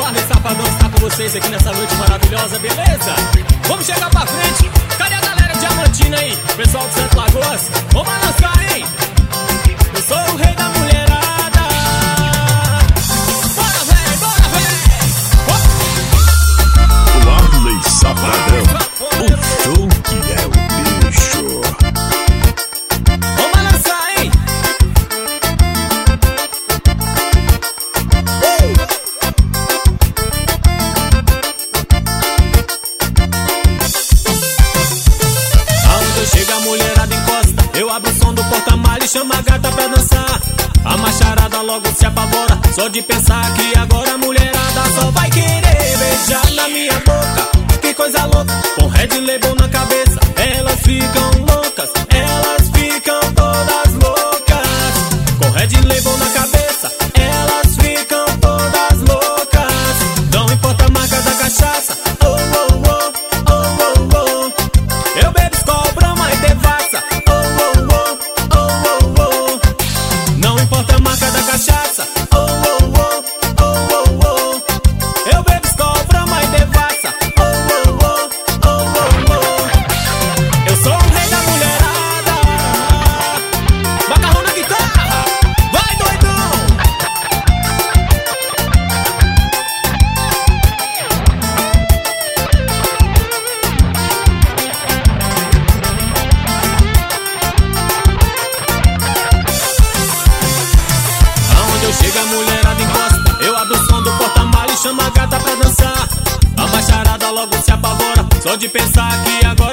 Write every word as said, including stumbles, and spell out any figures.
Arley Safadão está com vocês aqui nessa noite maravilhosa, beleza? Vamos chegar pra frente. Cadê a galera diamantina aí? Pessoal de Santo Lagoas, vamos balançar, hein? Eu sou o rei da mulherada. Bora, véi, bora, véi! O Arley Safadão, o show que é o bicho. Vamos balançar, hein? Chega a mulherada encosta, eu abro o som do porta-malha e chamo a gata pra dançar. A macharada logo se apavora, só de pensar que agora a mulherada só vai querer beijar na minha boca. Que coisa louca, com Red Label na cabeça, elas ficam loucas, elas ficam todas loucas. Com Red Label na cabeça, elas ficam todas loucas. Não importa a marca da cachaça, oh, oh, oh, oh, oh, oh. Eu bebo Skol, Brahma e Devassa, oh, oh, oh, oh, oh, oh. Não importa a marca da cachaça, oh, oh, oh, oh, oh, oh. Eu bebo Skol, Brahma e Devassa, oh, oh, oh, oh, oh, oh. Eu sou o rei da mulherada. Macarrão na guitarra, vai doidão. Aonde eu chego a mulherada encosta, eu abro o som do porta-malha e chamo a gata pra dançar. A macharada logo se apavora, só de pensar que agora